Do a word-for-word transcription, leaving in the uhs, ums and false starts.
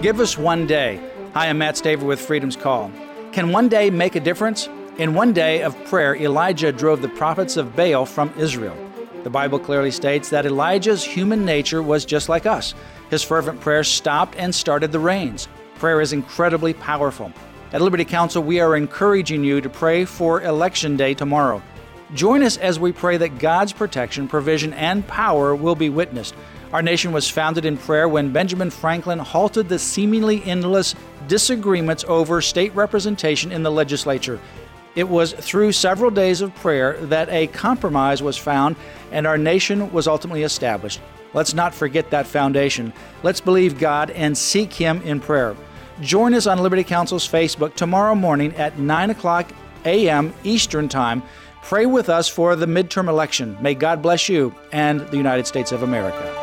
Give us one day. Hi, I'm Matt Staver with Freedom's Call. Can one day make a difference? In one day of prayer, Elijah drove the prophets of Baal from Israel. The Bible clearly states that Elijah's human nature was just like us. His fervent prayers stopped and started the rains. Prayer is incredibly powerful. At Liberty Counsel, we are encouraging you to pray for Election Day tomorrow. Join us as we pray that God's protection, provision, and power will be witnessed. Our nation was founded in prayer when Benjamin Franklin halted the seemingly endless disagreements over state representation in the legislature. It was through several days of prayer that a compromise was found and our nation was ultimately established. Let's not forget that foundation. Let's believe God and seek Him in prayer. Join us on Liberty Counsel's Facebook tomorrow morning at nine o'clock a.m. Eastern Time. Pray with us for the midterm election. May God bless you and the United States of America.